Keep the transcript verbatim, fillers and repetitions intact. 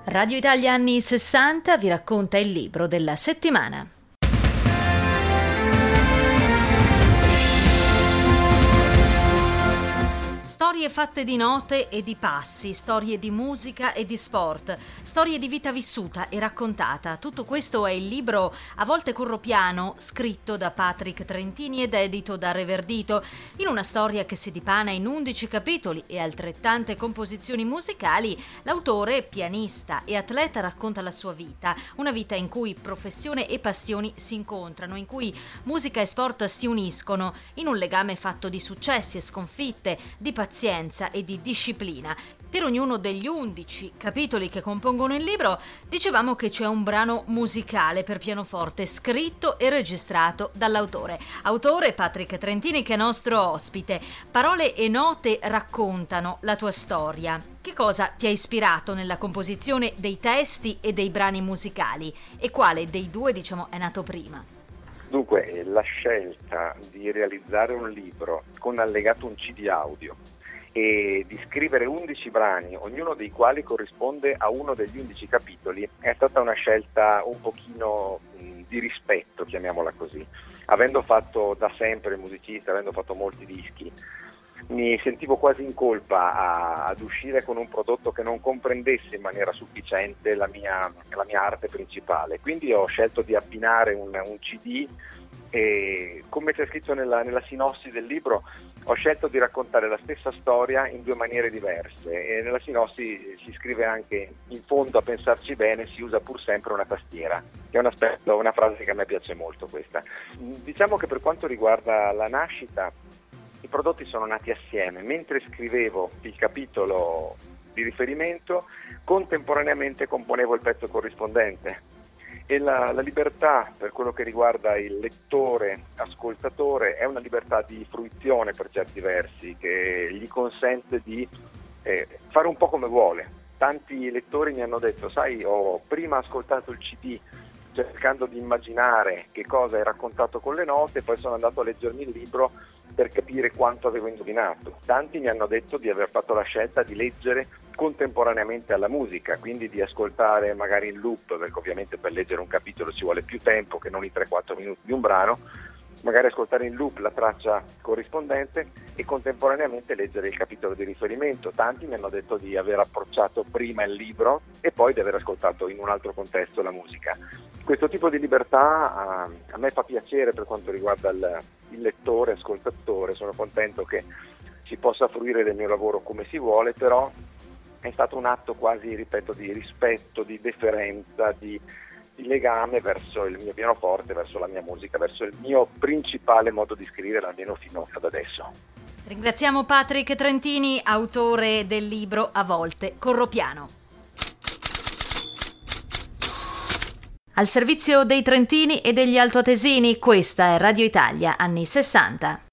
Radio Italia anni sessanta vi racconta il libro della settimana. Storie fatte di note e di passi, storie di musica e di sport, storie di vita vissuta e raccontata. Tutto questo è il libro A volte corro piano, scritto da Patrick Trentini ed edito da Reverdito, in una storia che si dipana in undici capitoli e altrettante composizioni musicali. L'autore, pianista e atleta, racconta la sua vita, una vita in cui professione e passioni si incontrano, in cui musica e sport si uniscono in un legame fatto di successi e sconfitte, di pazienza e di disciplina. Per ognuno degli undici capitoli che compongono il libro dicevamo che c'è un brano musicale per pianoforte scritto e registrato dall'autore. Autore Patrick Trentini, che è nostro ospite. Parole e note raccontano la tua storia. Che cosa ti ha ispirato nella composizione dei testi e dei brani musicali? E quale dei due, diciamo, è nato prima? Dunque, la scelta di realizzare un libro con allegato un C D audio e di scrivere undici brani, ognuno dei quali corrisponde a uno degli undici capitoli, è stata una scelta un pochino mh, di rispetto, chiamiamola così. Avendo fatto da sempre musicista, avendo fatto molti dischi, mi sentivo quasi in colpa a, ad uscire con un prodotto che non comprendesse in maniera sufficiente la mia, la mia arte principale. Quindi ho scelto di abbinare un, un C D e, come c'è scritto nella, nella sinossi del libro, ho scelto di raccontare la stessa storia in due maniere diverse, e nella sinossi si scrive anche: in fondo, a pensarci bene, si usa pur sempre una tastiera, che è un aspetto, una frase che a me piace molto questa. Diciamo che per quanto riguarda la nascita, i prodotti sono nati assieme. Mentre scrivevo il capitolo di riferimento, contemporaneamente componevo il pezzo corrispondente. E la, la libertà, per quello che riguarda il lettore, ascoltatore, è una libertà di fruizione per certi versi, che gli consente di eh, fare un po' come vuole. Tanti lettori mi hanno detto: sai, ho prima ascoltato il C D cercando di immaginare che cosa hai raccontato con le note, poi sono andato a leggermi il libro per capire quanto avevo indovinato. Tanti mi hanno detto di aver fatto la scelta di leggere contemporaneamente alla musica, quindi di ascoltare magari in loop, perché ovviamente per leggere un capitolo ci vuole più tempo che non i tre quattro minuti di un brano, magari ascoltare in loop la traccia corrispondente e contemporaneamente leggere il capitolo di riferimento. Tanti mi hanno detto di aver approcciato prima il libro e poi di aver ascoltato in un altro contesto la musica. Questo tipo di libertà a, a me fa piacere per quanto riguarda il, il lettore, ascoltatore. Sono contento che si possa fruire del mio lavoro come si vuole, però è stato un atto quasi, ripeto, di rispetto, di deferenza, di, di legame verso il mio pianoforte, verso la mia musica, verso il mio principale modo di scrivere, almeno fino ad adesso. Ringraziamo Patrick Trentini, autore del libro A volte corro piano. Al servizio dei trentini e degli altoatesini, questa è Radio Italia anni sessanta.